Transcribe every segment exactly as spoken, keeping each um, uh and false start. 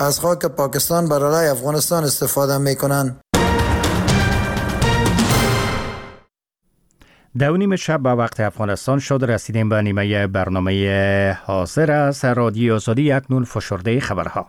از خاک پاکستان برای افغانستان استفاده میکنند. دو نیم شب به وقت افغانستان شد. رسیدیم به نیمه برنامه حاضر از رادیو آزادی. اکنون فشرده خبرها.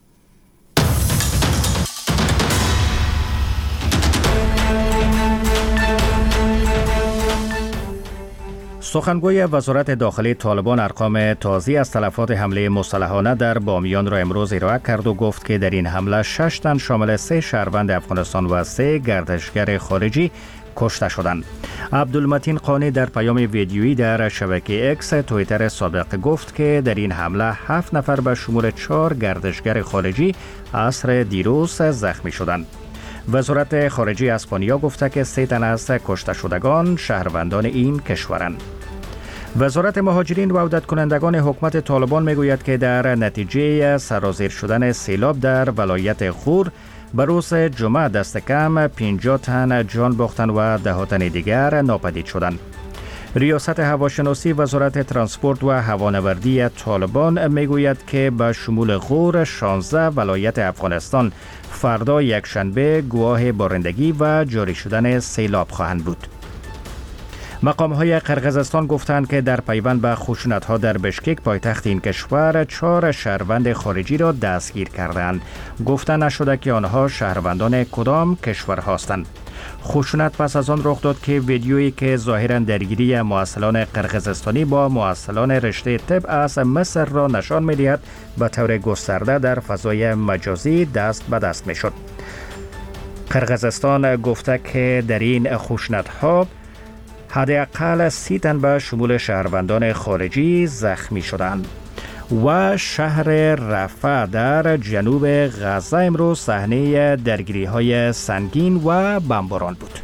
سخنگوی وزارت داخلی طالبان ارقام تازی از تلفات حمله مسلحانه در بامیان را امروز ارائه کرد و گفت که در این حمله شش تن شامل سه شهروند افغانستان و سه گردشگر خارجی کشته شدند. عبدالمتین قانی در پیام ویدیویی در شبکه اکس توییتر سابق گفت که در این حمله هفت نفر به شمول چهار گردشگر خارجی عصر دیروز زخمی شدند. وزارت خارجه اسپانیا گفته که سه تن از کشته شدگان شهروندان این کشورند. وزارت مهاجرین و عودت کنندگان حکومت طالبان میگوید که در نتیجه سرازیر شدن سیلاب در ولایت غور به روز جمعه دست کم پنجاه تن جان باختند و ده تن دیگر ناپدید شدند. ریاست هواشناسی وزارت ترانسپورت و هوانوردی طالبان میگوید که به شمول غور شانزده ولایت افغانستان فردا یکشنبه گواه بارندگی و جاری شدن سیلاب خواهند بود. مقام‌های قرقیزستان گفتند که در پیوند به خشونت‌ها در بشکک پایتخت این کشور چهار شهروند خارجی را دستگیر کردند. گفته نشده که آنها شهروندان کدام کشور هستند. خشونت پس از آن رخ داد که ویدیویی که ظاهراً درگیری مواصلان قرقیزستانی با مواصلان رشته طب از مصر را نشان می‌دهد به طور گسترده در فضای مجازی دست به دست می‌شد. قرقیزستان گفته که در این خشونت‌ها حداقل سی تن به شمول شهروندان خارجی زخمی شدند. و شهر رفح در جنوب غزه امروز صحنه درگیری‌های سنگین و بمباران بود.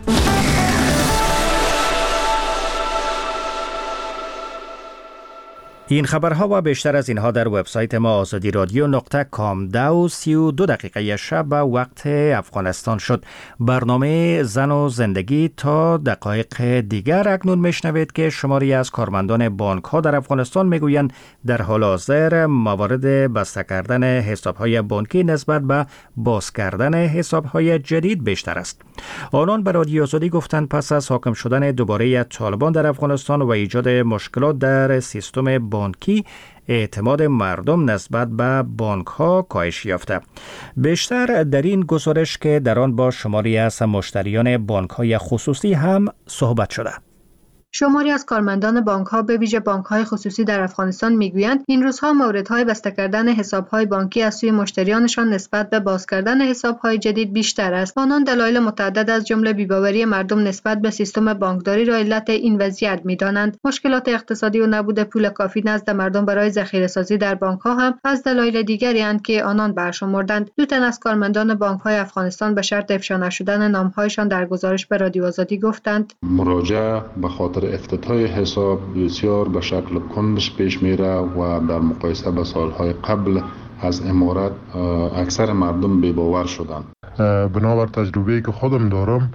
این خبرها و بیشتر از اینها در وبسایت ما آزادی رادیو نقطه کام. دو سی و دو دقیقه شب به وقت افغانستان شد. برنامه زن و زندگی تا دقایق دیگر. اکنون میشنوید که شماری از کارمندان بانک ها در افغانستان میگویند در حال حاضر موارد بسته کردن حساب های بانکی نسبت به باز کردن حساب های جدید بیشتر است. آنان به رادیو آزادی گفتند پس از حاکم شدن دوباره طالبان در افغانستان و ایجاد مشکلات در سیستم بانکی اعتماد مردم نسبت به بانک ها کاهش یافته. بیشتر در این گزارش که در آن با شماری از مشتریان بانک های خصوصی هم صحبت شده. شماری از کارمندان بانک‌ها به ویژه بانک‌های خصوصی در افغانستان میگویند این روزها موردهای بسته کردن حساب‌های بانکی از سوی مشتریانشان نسبت به باز کردن حساب‌های جدید بیشتر است. آنان دلایل متعدد از جمله بی‌باوری مردم نسبت به سیستم بانکداری را علت این وضعیت می‌دانند. مشکلات اقتصادی و نبود پول کافی نزد مردم برای ذخیره‌سازی در بانک‌ها هم از دلایل دیگری اند که آنان برشمردند. دو تن از کارمندان بانک‌های افغانستان به شرط افشا نشدن نام‌هایشان در گزارش به رادیو آزادی گفتند مراجعه به خاطر افتتاح حساب بسیار به شکل کندش پیش میره و در مقایسه با سالهای قبل از امارت اکثر مردم بی‌باور شدند. بنابر تجربه‌ای که خودم دارم،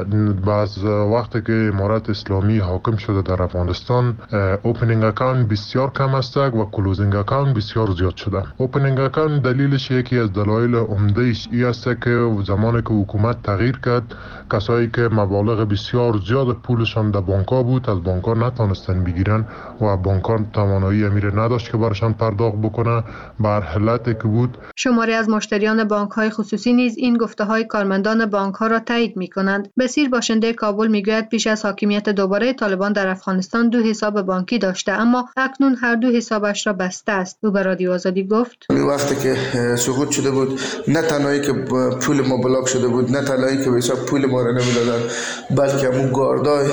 بعض وقتی که امارت اسلامی حاکم شده در افغانستان، اوپنینگ اکانت بسیار کم است و کلوزینگ اکانت بسیار زیاد شده. اوپنینگ اکانت دلیلش یکی از دلایل عمده‌اش این است که زمانی که حکومت تغییر کرد، کسایی که مبالغ بسیار زیاد پولشان در بانک‌ها بود از بانک‌ها نتونستن بگیرن و بانک‌ها توانایی امیر نداشت که برشان پرداخت بکنه. بر حالتی که بود شماری از مشتریان بانک‌های خصوصی نیز این گفته‌های کارمندان بانک‌ها را تایید می‌کنند. بصیر باشنده کابل می‌گوید پیش از حاکمیت دوباره طالبان در افغانستان دو حساب بانکی داشته اما اکنون هر دو حسابش را بسته است. او به رادیو آزادی گفت وقتی که سقوط شده بود نه تنهایی که پول ما بلاک شده بود، نه تنهایی که به حساب پول ما را نمیدادن، بلکه همون گاردای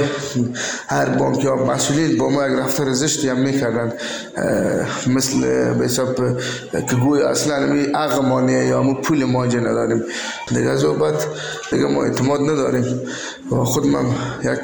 هر بانکی ها مسئولین با ما یک رفتار زشتی هم میکردن، مثل به حساب که گوی اصلا همی اغمانیه یا همون پول ما جا نداریم. دیگه از او بعد دیگه ما اعتماد نداریم و خود من یک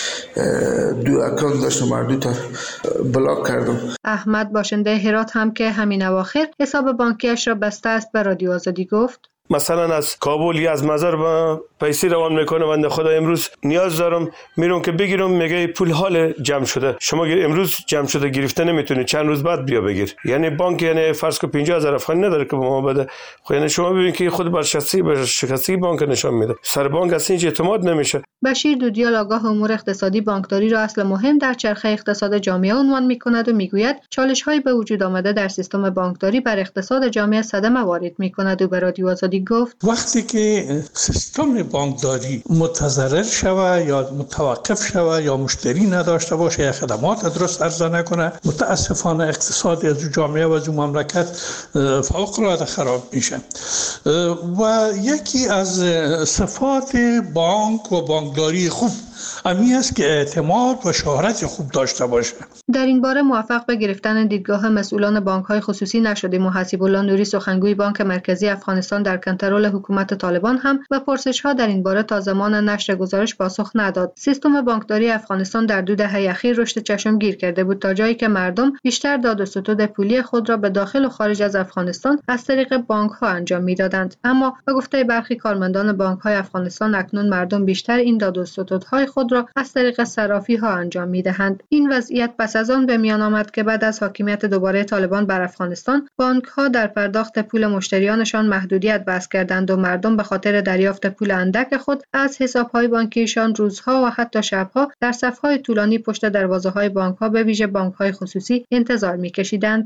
دو اکانت داشتم و دو تا بلاک کردم. احمد باشنده هرات هم که همین اواخر حساب بانکیش را بسته است به رادیو آزادی گفت مثلا از کابل یا از مزار با پیسه روان میکنه، بنده خدا امروز نیاز دارم میرم که بگیرم، میگه پول حال جمع شده، شما امروز جمع شده گرفته نمیتونی، چند روز بعد بیا بگیر. یعنی بانک یعنی فرض کو پنجاه هزار افغانی نداره که به ما بده. خب یعنی شما ببینید که خود برشکستی برشکستی بانک نشان میده، سر بانک اصلا هیچ اعتماد نمیشه. بشیر دودیال آگاه امور اقتصادی بانکداری را اصل مهم در چرخه اقتصاد جامعه عنوان میکند و میگوید چالش‌هایی به وجود آمده در سیستم بانکداری بر اقتصاد جامعه صدمه وارد میکند و به رادیو آزادی گفت وقتی که سیستم بانکداری متضرر شود یا متوقف شود یا مشتری نداشته باشه یا خدمات درست عرضه نکنه، متاسفانه اقتصاد از جامعه و از مملکت فوق العاده خراب میشه. و یکی از صفات بانک و بانکداری خوب امی است که اعتماد و شهرت خوب داشته باشه. در این باره موفق به گرفتن دیدگاه مسئولان بانک‌های خصوصی نشدیم و حسیب الله نوری سخنگوی بانک مرکزی افغانستان در کنترل حکومت طالبان هم به پرسش‌ها در این باره تا زمان نشر گزارش پاسخ نداد. سیستم بانکداری افغانستان در دو دهه اخیر رشد چشمگیر کرده بود تا جایی که مردم بیشتر داد و ستد پولی خود را به داخل و خارج از افغانستان از طریق بانک‌ها انجام می‌دادند. اما به گفته برخی کارمندان بانک‌های افغانستان اکنون مردم بیشتر این داد و ستدهای خود را از طریق صرافی‌ها انجام می‌دهند. این وضعیت پس از آن به میان آمد که بعد از حاکمیت دوباره طالبان بر افغانستان، بانک‌ها در پرداخت پول مشتریانشان محدودیت وضع کردند و مردم به خاطر دریافت پول اندک خود از حساب‌های بانکیشان روزها و حتی شب‌ها در صف‌های طولانی پشت دروازه‌های بانک‌ها به ویژه بانک‌های خصوصی انتظار می‌کشیدند.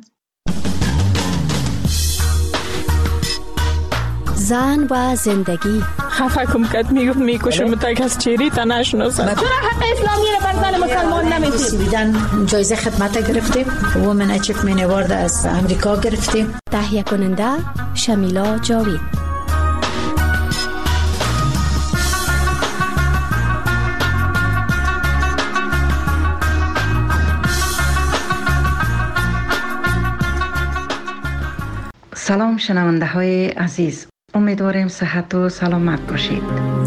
زن و زندگی خفه کم کد میگفت میکشم تا از چیری تا نشناسم. چرا حق اسلامی رو بر زن مسلمان نمیدید؟ سویدن جایزه خدمت گرفتیم، وومن اچیومنت اوارد از امریکا گرفتیم. تهیه کننده شمیلا جاوید. سلام شنونده های عزیز، امیدواریم صحت و سلامت باشید.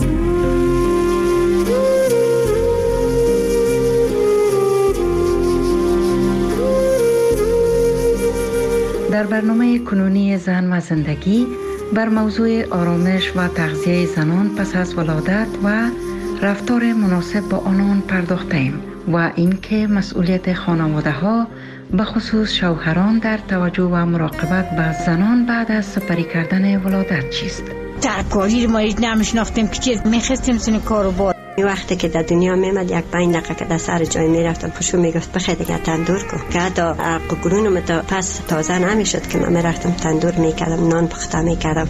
در برنامه کنونی زن و زندگی بر موضوع آرامش و تغذیه زنان پس از ولادت و رفتار مناسب با آنان پرداختیم و اینکه مسئولیت خانواده ها به خصوص شوهران در توجه و مراقبت به زنان بعد از سپری کردن ولادت چیست؟ ترکاری رو ما نمیشناختیم که چیز میخستیم سن کارو بار. وقتی که در دنیا میمد یک پنج دقیقه که در سر جای میرفتم پشو میگفت بخیر دیگه تندور کن که حتی قگرونم تا پس تازه نمیشد که من میرفتم تندور میکردم، نان پخته میکردم.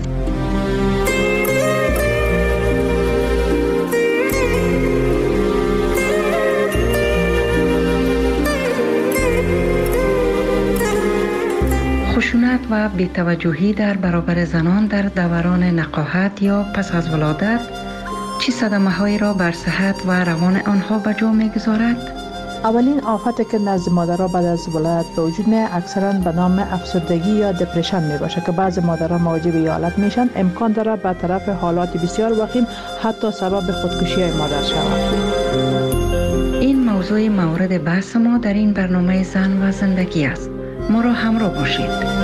خشونت و بی‌توجهی در برابر زنان در دوران نقاهت یا پس از ولادت چه صدمه‌هایی را بر صحت و روان آنها به جا می‌گذارد؟ اولین آفتی که نزد مادرها بعد از ولادت به وجود میاد اکثرا به نام افسردگی یا دپرشن میباشه که بعضی مادرها مواجه به این حالت میشن. امکان داره به طرف حالات بسیار وخیم حتی سبب خودکشی مادر شود. این موضوع مورد بحث ما در این برنامه زن و زندگی است. ما را همراه باشید.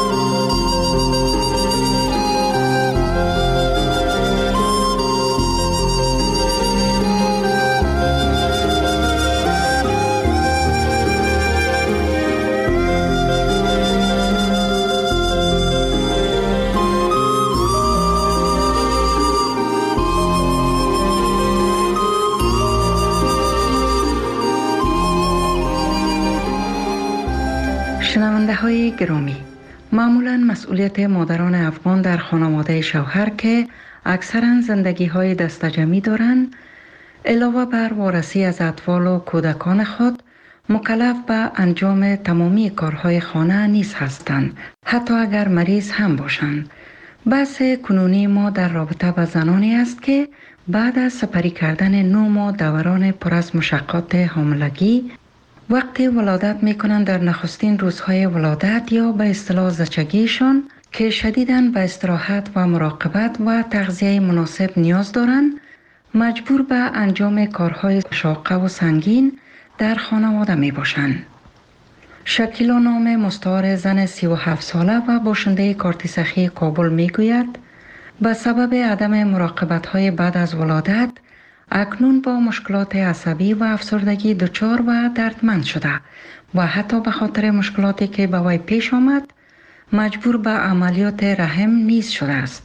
شنونده های گرامی، معمولاً مسئولیت مادران افغان در خانواده شوهر که اکثراً زندگی های دستجمعی دارند، علاوه بر وارسی از اطفال و کودکان خود، مکلف به انجام تمامی کارهای خانه نیز هستند، حتی اگر مریض هم باشند. بحث کنونی ما در رابطه با زنانی است که بعد از سپری کردن نه ماه دوران پر از مشقات حاملگی وقتی ولادت میکنند در نخستین روزهای ولادت یا به اصطلاح زچگیشان که شدیداً به استراحت و مراقبت و تغذیه مناسب نیاز دارند، مجبور به انجام کارهای شاقه و سنگین در خانواده می باشند. شکیلا نام مستعار زن سی و هفت ساله و باشنده کارت سخی کابل می گوید به سبب عدم مراقبت های بعد از ولادت اکنون با مشکلات عصبی و افسردگی دچار و دردمند شده و حتی به خاطر مشکلاتی که به وی پیش آمد مجبور به عملیات رحم نیز شده است.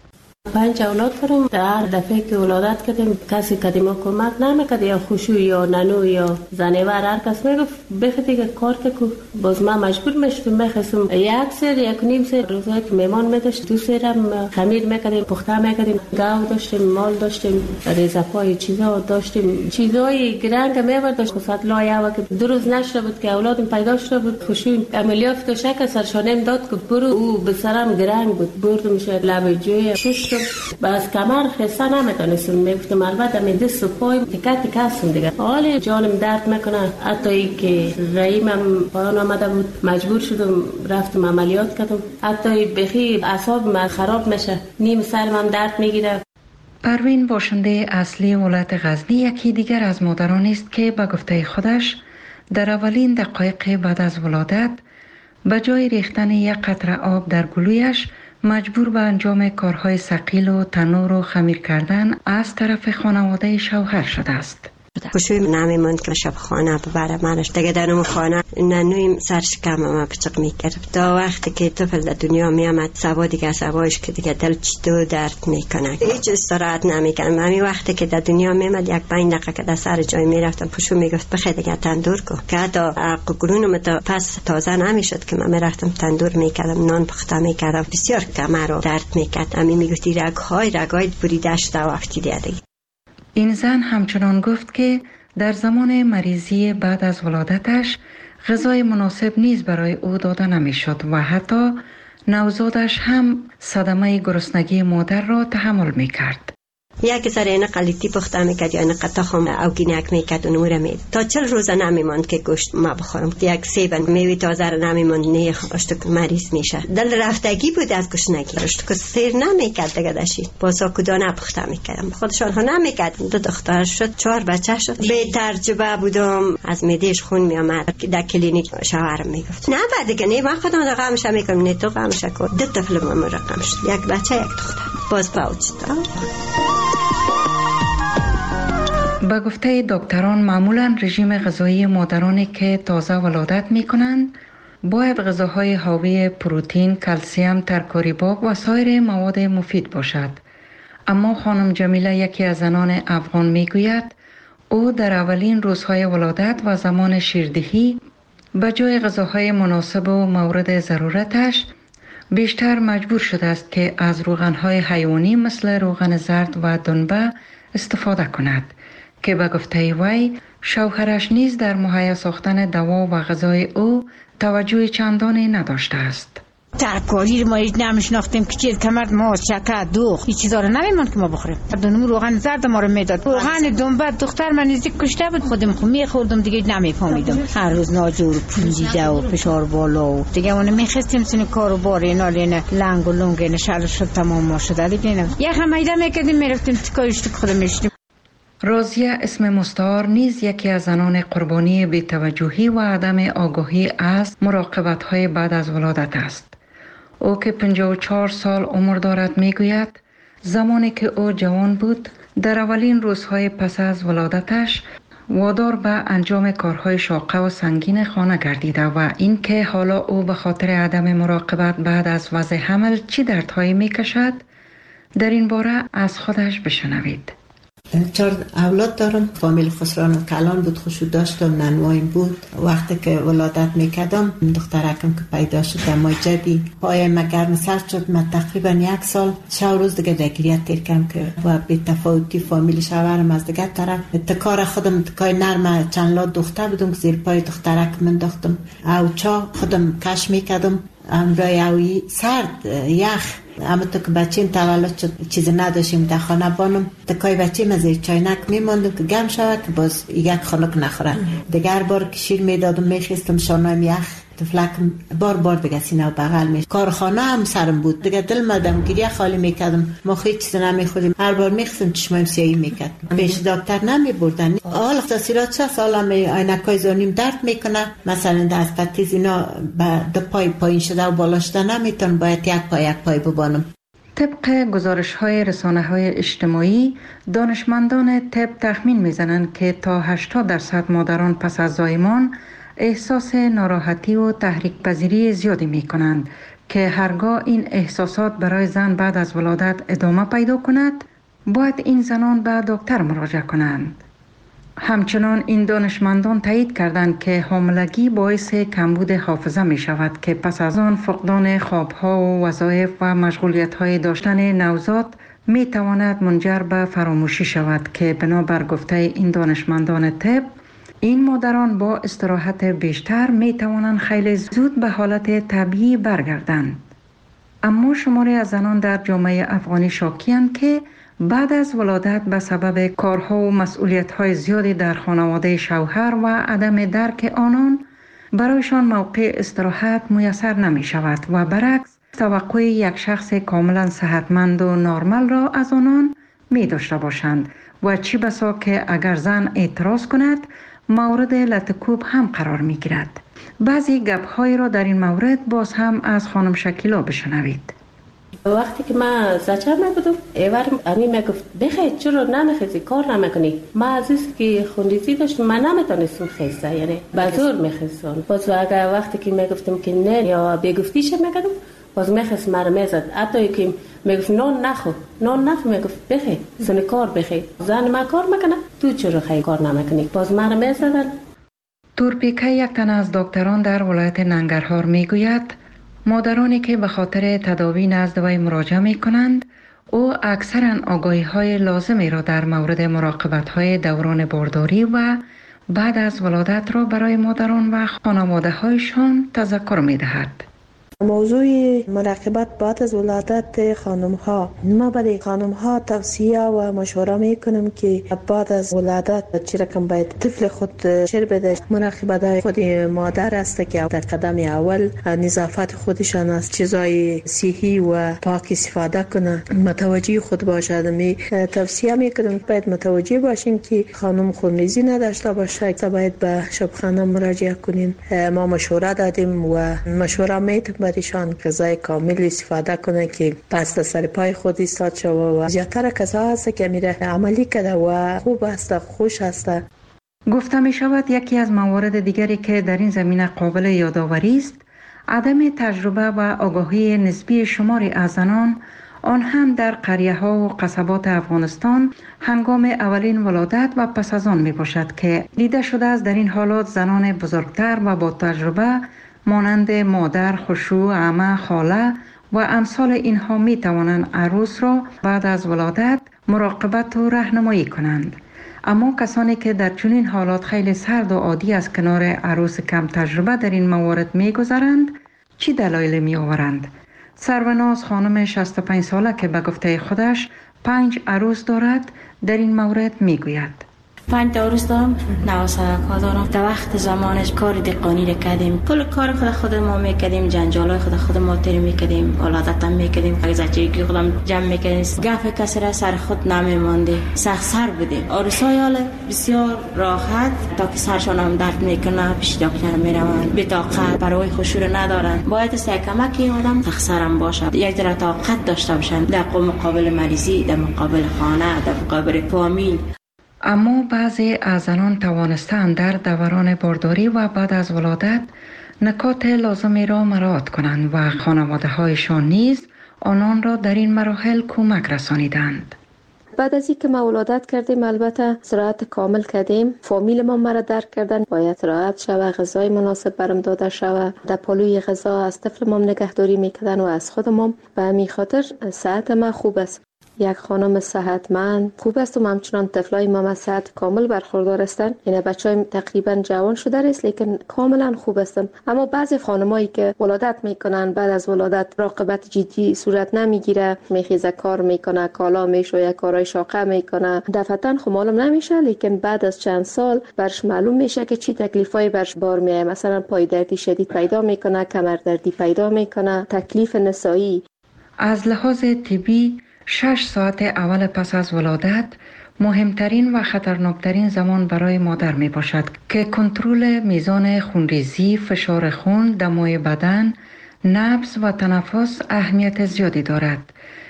پنج اولاد کردم. در هر دفعه که ولادت کردیم کسی که ما کمک نمیکرد، یا خوشو یا ننو یا زنیور هر کس میگفت بخاطر که کار که باز ما مجبور میشدم میخواستم یک سر یک نیم سر روزایی که میمان میداشت دو سرم خمیر میکردیم، پخته میکردیم، گاو داشتیم، مال داشتیم، ریزپای چیزا داشتیم، چیزای گرنگ میبرداشت. خصوصا لایه و که دو روز نشده بود که اولادم پیدا شده بود، خوشو عملیات که شک سرشانم داد که برو، او به سرم گرنگ بود، بردمش لب جوی شش باز کمر خسته نمیتونستم، میگفتم البته می دست و پای تکه تکه هستم دیگه، حالی جانم درد میکنه. حتی ای که رحمم پایان آمده بود مجبور شدم رفتم عملیات کردم. حتی بخی اعصابم خراب میشه، نیم سرم درد میگیره. پروین باشنده اصلی ولایت غزنی یکی دیگر از مادران است که به گفته خودش در اولین دقایق بعد از ولادت به جای ریختن یک قطره آب در گلویش مجبور به انجام کارهای ثقیل و تنور و خمیر کردن از طرف خانواده شوهر شده است. خوشوی نمیموند که شب خانه ببره منش دیگه درم خانه ننویم سرشکم ما پچق میکرد. تا وقتی که طفل در دنیا میامد سوا دیگه سوایش که دیگه دل چطور درد میکنه، هیچ استراحت نمیکنم. همین وقتی که در دنیا میامد یک پنج دقیقه که در سر جای میرفتم پشو میگفت بخی دیگه تندور کو، که حتی قرونم تا پس تازه نمیشد که من میرفتم تندور میکردم، نان پخته میکردم، بسیار کمر رو درد میکرد. همین میگفتی رگهای رگای بریده شده وقتی دیگه. این زن همچنان گفت که در زمان مریضی بعد از ولادتش غذای مناسب نیز برای او داده نمیشد و حتی نوزادش هم صدمه گرسنگی مادر را تحمل میکرد. یک ذره اینه قلیتی پخته میکرد یا اینه قطع خم او گینک میکرد و نموره مید تا چل روزه نمیماند که گوشت ما بخورم. یک سیبن میوی تازه رو نمیماند نه اشتک مریض میشه. دل رفتگی بود از گشنگی، اشتک سیر نمیکرد دیگه داشت. باسا کدانه پخته میکردم، خودشان ها نمیکرد. دو دختر شد، چهار بچه شد. به ترجبه بودم، از میدهش خون میامد. در کلینیک شوهرم میگفت نه بعد دیگه نه من خودم را غمش میکنم، نه تو غمش کن. دو طفل ما رقم شد، یک بچه یک دختر. باز فوت شد. به گفته دکتران معمولا رژیم غذایی مادرانی که تازه ولادت می کنند باید غذاهای حاوی پروتئین، کلسیم، ترکاری باغ و سایر مواد مفید باشد. اما خانم جمیله یکی از زنان افغان می گوید او در اولین روزهای ولادت و زمان شیردهی به جای غذاهای مناسب و مورد ضرورتش بیشتر مجبور شده است که از روغنهای حیوانی مثل روغن زرد و دنبه استفاده کند که به گفته وی شوهرش نیز در مهیا ساختن دوا و غذای او توجه چندانی نداشته است. ترکاری ما هیچ نمیشناختیم که چیز کمرد ما شکر دوغ این چیزا رو نمیموند که ما بخوریم. دونم روغن زرد ما رو میداد، روغن دنبه دختر من نزدیک کشته بود، خودم خو میخوردم دیگه نمیفهمیدم. هر روز ناجور پولیده و فشار بالا و دیگه اون میخواستیم سن کارو بار اینا لینه لنگ و لنگ نه شل شد تمام ما شده دیگه. یه خمیده میکردیم میرفتیم تکایش تو خودم میشتیم. رازیه اسم مستعار نیز یکی از زنان قربانی بی‌توجهی و عدم آگاهی از مراقبت‌های بعد از ولادت است. او که پنجاه و چهار سال عمر دارد میگوید زمانی که او جوان بود در اولین روزهای پس از ولادتش وادار به انجام کارهای شاقه و سنگین خانه گردیده و این که حالا او به خاطر عدم مراقبت بعد از وضع حمل چی دردهایی میکشد در این باره از خودش بشنوید. چهار اولاد دارم. فامیل خسران کلان بود، خوشو داشتم، ننوایم بود. وقتی که ولادت میکردم دخترکم که پیدا شد دمای جدی پای مگرم سر شد. من تقریبا یک سال شو روز دیگه دگریت تیر کم که و بی تفاوتی فامیل شوهرم از دیگه طرف تکار خودم تکای نرم چند لات دختر بودم زیر پای دخترک من داختم او چا خودم کش میکردم امرای اوی سرد یخ. اما تو که بچه این تولد شد چیزی نداشتیم در خانه بانم تکای بچه مزه چاینک میماندم که گم شود که باز یک خانک نخوره. دیگر بار که شیر میدادم میخیستم شانایم یخ تفلکم بار بار دیگه سینه و بغل میشه. کارخانه هم سرم بود دیگه دل مدم گریه خالی میکردم. ما خیلی چیز نمیخوریم. هر بار میخستم چشمایم سیاهی میکرد. پیش دکتر نمیبردن. حالا تاثیرات چه سالم عینکای زانیم درد میکنه مثلا دست پتیز اینا به دو پای پایین شده و بالا شده نمیتون باید یک پای یک پای ببانم. طبق گزارش های رسانه های اجتماعی، دانشمندان طب تخمین میزنند که تا هشتاد درصد مادران پس از زایمان احساس ناراحتی و تحریک پذیری زیادی می کنند که هرگاه این احساسات برای زن بعد از ولادت ادامه پیدا کند، باید این زنان به دکتر مراجعه کنند. همچنان این دانشمندان تایید کردند که حاملگی باعث کمبود حافظه می شود که پس از آن فقدان خوابها و وظایف و مشغولیت‌های داشتن نوزاد می تواند منجر به فراموشی شود که بنابر گفته این دانشمندان طب، این مادران با استراحت بیشتر می توانند خیلی زود به حالت طبیعی برگردند. اما شماری از زنان در جامعه افغانی شاکی‌اند که بعد از ولادت به سبب کارها و مسئولیت‌های زیادی در خانواده شوهر و عدم درک آنان برایشان موقع استراحت میسر نمی شود و برعکس توقع یک شخص کاملا صحتمند و نرمال را از آنان می داشته باشند و چی بسا که اگر زن اعتراض کند مورد لطکوب هم قرار می گیرد. بعضی گپ‌های را در این مورد باز هم از خانم شکیلا بشنوید. وقتی که من زچه میبودم ایوار امی میگفت بخیر چرا نمیخیزی کار نمیکنی. ما عزیز که خونریزی داشتم من نمیتونستم خیزه، یعنی بزور میخیزم. باز اگر وقتی که میگفتم که نه یا بگفتیش میگدم باز میخیز مرا میزد. حتی که میگفت نان نخو نان نخو میگفت بخیر زن کار بخیر زن ما کار میکنه تو چرا خیلی کار نمیکنی. باز مرا میزدن. تورپیکه یک تن از دکتران در ولایت ننگرهار میگوید مادرانی که به خاطر تداوی نزد وی مراجعه می کنند، او اکثرا آگاهی های لازمی را در مورد مراقبت های دوران بارداری و بعد از ولادت را برای مادران و خانواده هایشان تذکر می دهد. موضوع مراقبت بعد از ولادت خانم ها، ما برای خانم ها توصیه و مشوره می کنیم که بعد از ولادت چه رقم باید طفل خود شیر بده. مراقبت خود مادر است که در قدم اول نظافت خودشان از چیزای صحی و پاک استفاده کنه، متوجه خود باشد. می توصیه می کنیم باید متوجه باشیم که خانم خونریزی نداشته باشه، باید به شبخانه مراجعه کنین. ما مشوره دادیم و مشوره میتونیم برایشان غذای کامل استفاده کنه که پس سر پای خود ایستاد شود و زیادتر کسا هست که میره عملی کرده و خوب است، خوش است. گفته می شود یکی از موارد دیگری که در این زمینه قابل یادآوری است عدم تجربه و آگاهی نسبی شماری از زنان، آن هم در قریه ها و قصبات افغانستان هنگام اولین ولادت و پس از آن می باشد که دیده شده است در این حالات زنان بزرگتر و با تجربه مانند مادر، خشوع، عمه، خاله و امثال اینها می توانند عروس را بعد از ولادت مراقبت و راهنمایی کنند. اما کسانی که در چنین حالات خیلی سرد و عادی از کنار عروس کم تجربه در این موارد می گذرند، چی دلایل می آورند؟ سروناز خانم شصت و پنج ساله که به گفته خودش پنج عروس دارد در این مورد می گوید. پنج تا عروس دارم، نواسدک‌ها دارم. در وقت زمانش کار دقانی را کردیم، کل کار خود خود ما میکردیم، جنجالای خود خود ما تیر میکردیم، ولادت هم میکردیم، زچگی خودم جمع میکردیم. گپ کسی را سر خود نمیمانده، سخت سر بودیم. عروسای حال بسیار راحت تا که سرشان هم درد میکنه پیش دکتر میروند، بطاقت برای خشوع ندارن. باید است کمکی آدم تخسرم باشد، یک ذره طاقت داشته باشند در مقابل مریضی، در مقابل خانه، در مقابل فامیل. اما بعضی از زنان توانستند در دوران بارداری و بعد از ولادت نکات لازمی را مراعات کنند و خانواده هایشان نیز آنان را در این مراحل کمک رسانیدند. بعد از اینکه ما ولادت کردیم البته استراحت کامل کردیم، فامیل ما مرا درک کردن، باید استراحت شوه، غذای مناسب برام داده شوه، در پلوی غذا از طفل ما نگهداری میکردن و از خود ما. به همین خاطر صحت ما خوب است. یک خانم صحتمند خوب است و همچنان طفلای ما از صحت کامل برخوردار هستند. یعنی بچه‌های تقریبا جوان شده است لیکن کاملا خوب هستند. اما بعضی خانمایی که ولادت میکنن بعد از ولادت راقبت جدی صورت نمیگیره، میخیزه کار میکنه، کالا میشویه، کارهای شاقه میکنه، دفعتا خب معلوم نمیشه لیکن بعد از چند سال برش معلوم میشه که چی تکلیفای برش بار میاد. مثلا پای دردی شدید پیدا میکنه، کمر دردی پیدا میکنه، تکلیف نسایی. از لحاظ طبی شش ساعت اول پس از ولادت مهمترین و خطرناکترین زمان برای مادر می باشد که کنترل میزان خونریزی، فشار خون، دمای بدن، نبض و تنفس اهمیت زیادی دارد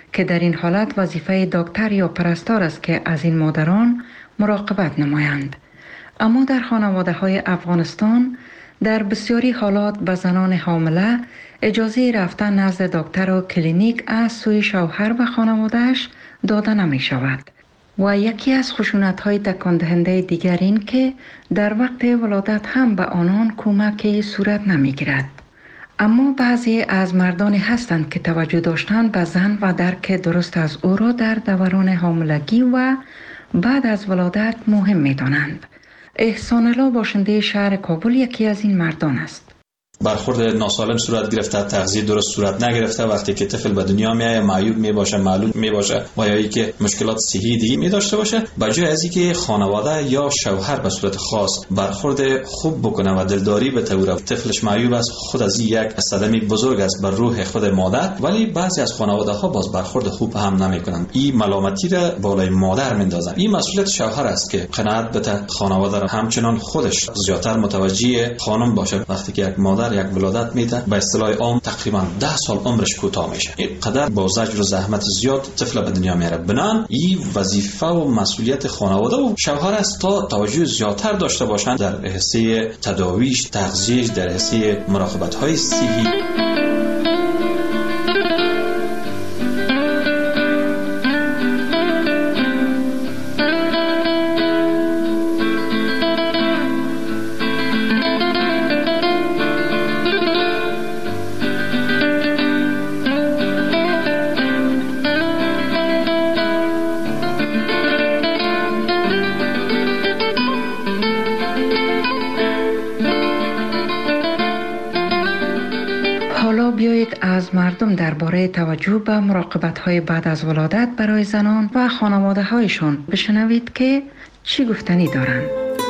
که در این حالت وظیفه دکتر یا پرستار است که از این مادران مراقبت نمایند. اما در خانواده های افغانستان در بسیاری حالات به زنان حامله اجازه رفتن نزد دکتر و کلینیک از سوی شوهر و خانوادهش داده نمی شود. و یکی از خشونت‌های تکان دهنده دیگر این که در وقت ولادت هم به آنان کمک صورت نمی‌گیرد. اما بعضی از مردان هستند که توجه داشتن به زن و درک درست از او را در دوران حاملگی و بعد از ولادت مهم می‌دانند. احسان الله باشنده شهر کابل یکی از این مردان است. برخورد ناسالم صورت گرفته، تغذیه درست صورت نگرفته، وقتی که طفل به دنیا میاد معیوب می باشه، معلول می باشه و یا ای که مشکلات صحی دیگه می داشته باشه، بجای از اینکه خانواده یا شوهر به صورت خاص برخورد خوب بکنه و دلداری بتوره، طفلش معیوب است، خود از این یک صدمه بزرگ است بر روح خود مادر، ولی بعضی از خانواده ها باز برخورد خوب هم نمیکنن، این ملامتی را بالای مادر میندازن. این مسئولیت شوهر است که قناعت بده، خانواده را همچنان خودش زیادتر متوجه خانم باشه. وقتی که یک مادر یک ولادت میده به اصطلاح عام تقریبا ده سال عمرش کوتاه میشه، این قدر با زجر و زحمت زیاد طفل به دنیا میاره. بنان این وظیفه و مسئولیت خانواده و شوهر است تا توجه زیادتر داشته باشند در حصه تداویش، تغذیه‌اش، در حصه مراقبت های صحی. از مردم درباره توجه به مراقبت‌های بعد از ولادت برای زنان و خانواده‌هایشان بشنوید که چی گفتنی دارند.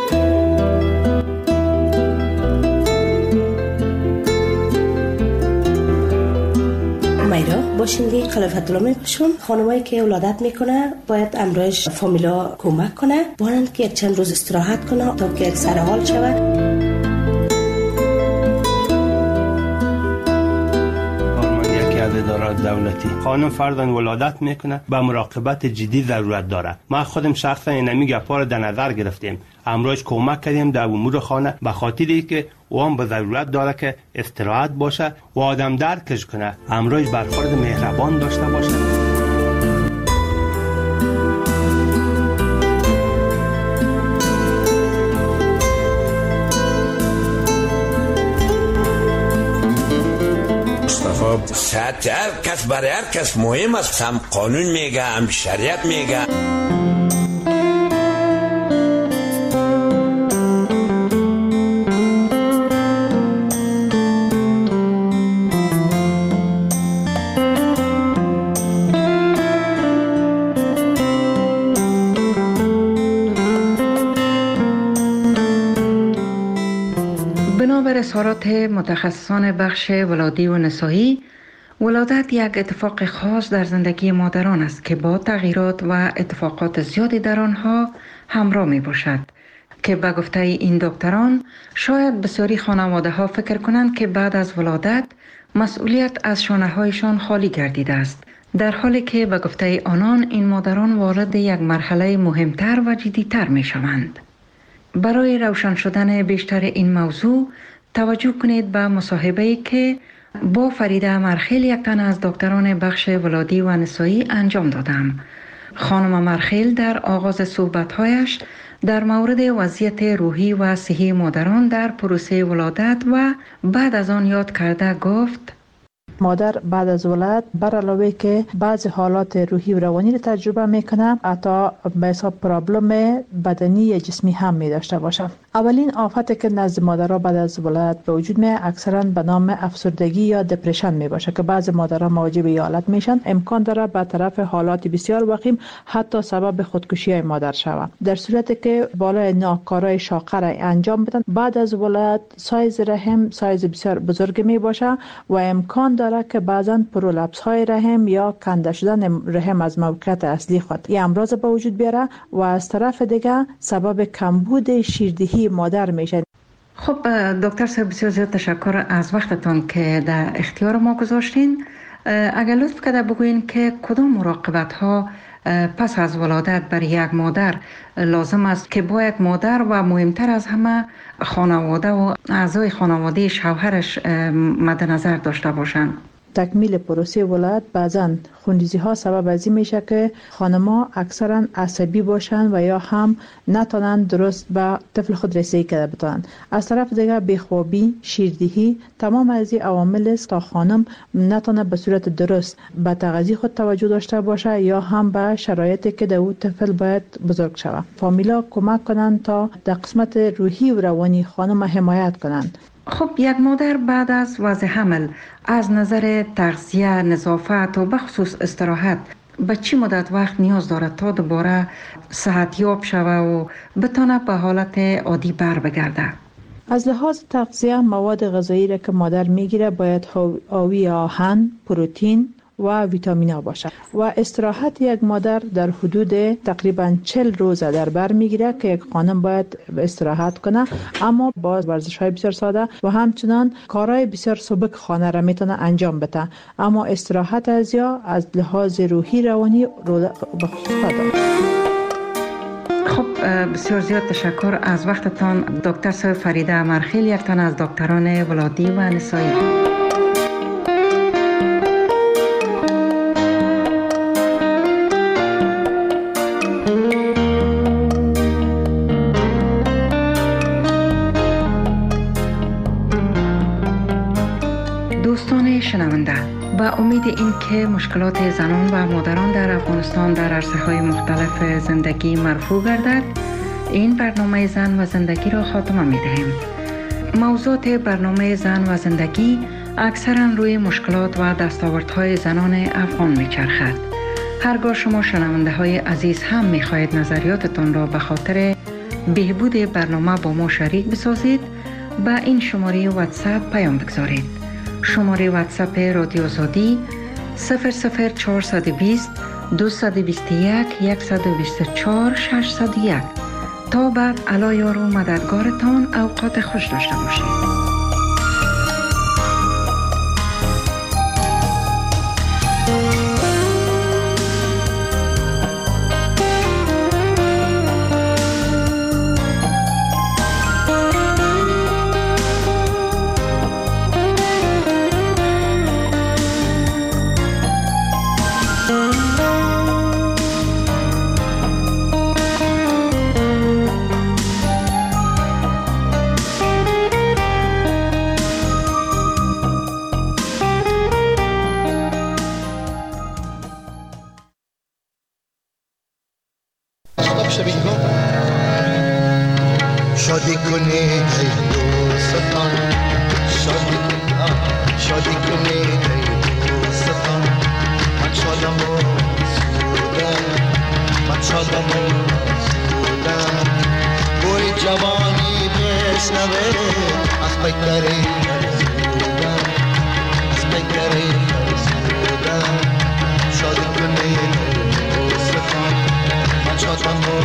میرا باشندی خلافت الله میپشم. خانمایی که ولادت میکنه باید امرایش فامیلا کمک کنه، بانند که یک چند روز استراحت کنه تا که یک سر حال شود. ادارات دولتی خانم فردان ولادت میکنه به مراقبت جدی ضرورت داره. ما خودم شخصا اینمی گپا رو در نظر گرفتیم، امروز کمک کردیم در امور خانه به خاطری که اون به ضرورت داره که استراحت باشه و آدم درکش کنه، امروز برخورد مهربان داشته باشه. صحت هر کس برای هر کس مهم است، هم قانون میگه هم شریعت میگه. بنابر اظهارات متخصصان بخش ولادی و نسایی، ولادت یک اتفاق خاص در زندگی مادران است که با تغییرات و اتفاقات زیادی در آنها همراه می باشد که به گفته این دکتران شاید بسیاری خانواده ها فکر کنند که بعد از ولادت مسئولیت از شانه هایشان خالی گردیده است، در حالی که به گفته آنان این مادران وارد یک مرحله مهمتر و جدیتر می شوند. برای روشن شدن بیشتر این موضوع توجه کنید به مصاحبه‌ای که با فریده مرخیل، یک تن از دکتران بخش ولادی و نسایی انجام دادم. خانم مرخیل در آغاز صحبت‌هایش در مورد وضعیت روحی و صحی مادران در پروسه ولادت و بعد از آن یاد کرده گفت: مادر بعد از ولادت بر علاوه که بعضی حالات روحی و روانی را تجربه میکنه، حتی به حساب پرابلم بدنی یا جسمی هم می داشته باشه. اولین آفتی که نزد مادرها بعد از ولادت به وجود میاد اکثرا به نام افسردگی یا دپرشن می باشه که بعضی مادرها مواجه به حالت میشن. امکان داره به طرف حالات بسیار وخیم حتی سبب خودکشی مادر شود. در صورتی که بالای ناکارای شاقه را انجام بدن بعد از ولادت، سایز رحم سایز بسیار بزرگ می باشه و امکان داره که بعضن پرولپس های رحم یا کنده شدن رحم از موقعیت اصلی خود این امراض به وجود بیاره و از طرف دیگه سبب کمبود شیردهی مادر میشه. خب دکتر صاحب، بسیار زیاد تشکر از وقتتون که در اختیار ما گذاشتین. اگر لطف کرده بگوین که کدام مراقبت ها پس از ولادت بر یک مادر لازم است که باید مادر و مهمتر از همه خانواده و اعضای خانواده شوهرش مد نظر داشته باشند؟ تکمیل پروسه ولادت بعضاً خونریزی ها سبب از این میشه که خانم‌ها اکثرا عصبی باشن و یا هم نتونن درست به طفل خود رسیدگی کرده بتونن. از طرف دیگه بیخوابی، شیردهی، تمام از این عوامل است تا خانم نتونه به صورت درست به تغذیه خود توجه داشته باشه یا هم به شرایطی که در طفل باید بزرگ شود. فامیلا کمک کنن تا در قسمت روحی و روانی خانم حمایت کنند. خب یک مادر بعد از وضع حمل از نظر تغذیه، نظافت و بخصوص استراحت به چی مدت وقت نیاز دارد تا دوباره صحتیاب شود و بتونه به حالت عادی بر بگرده؟ از لحاظ تغذیه مواد غذایی را که مادر میگیره باید حاوی آهن، پروتئین و ویتامین ها باشد و استراحت یک مادر در حدود تقریبا چهل روز در بر میگیره که یک خانم باید استراحت کنه، اما با ورزش های بسیار ساده و همچنان کارهای بسیار سبک خانه را میتونه انجام بده، اما استراحت از یا از لحاظ روحی روانی رو به خصوص داره. خب بسیار زیاد تشکر از وقتتان دکتر صاحب فریده امرخیل، یکتان از دکتران ولادی و نسایی. دوستان شنونده، با امید این که مشکلات زنان و مادران در افغانستان در عرصه‌های مختلف زندگی مرفوع گردد، این برنامه زن و زندگی را خاتمه می‌دهیم. موضوعات برنامه زن و زندگی اکثراً روی مشکلات و دستاوردهای زنان افغان می‌چرخد. هرگاه شما شنونده های عزیز هم می‌خواهید نظریاتتان را به خاطر بهبود برنامه با ما شریک بسازید، با این شماره واتساپ پیام بگذارید. شماره واتساپ رادیو آزادی صفر صفر چهارصد و بیست دویست و بیست و یک صد و بیست و چهار ششصد و یک. تا بعد علی یار و مددگارتان اوقات خوش داشته باشید. شادی کنید ای دوستان، شادی شادی کنید ای دوستان، من شادم و سودم، من شادم و سودم. بوی جوانی بشنوه از پیکری سودم، از پیکری سودم. شادی کنید ای دوستان، من شادم و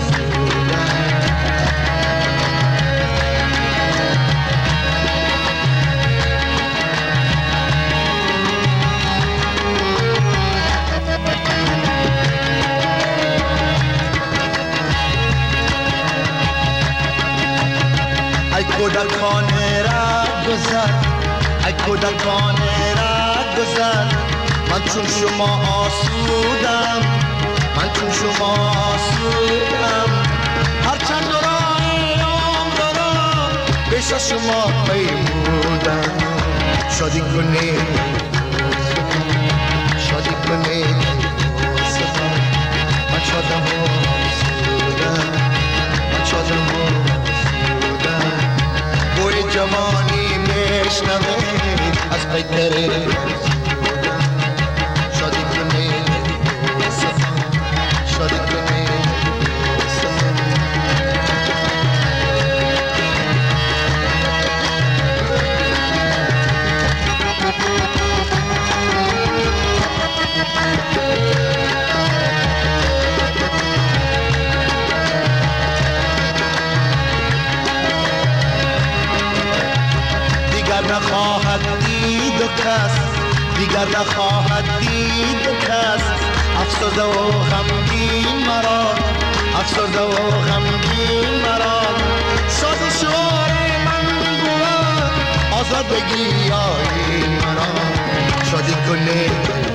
کودکان را گذر، ای کودکان را گذر. من چون شما آسودم، من چون شما آسودم. هرچند درایم دارم پیش از شما پیمودم. شادی کنید شادی کنید من شادم و آسودم، من شادم و جوانی میشنوید از پیکره شادی کنید شادی کنید. نخواهد دید و کس دیگر نخواهد دید کس افسرده و غمگین مرا افسرده و غمگین مرا شاد شعار من بود آزادگی آی مرا شادی کنه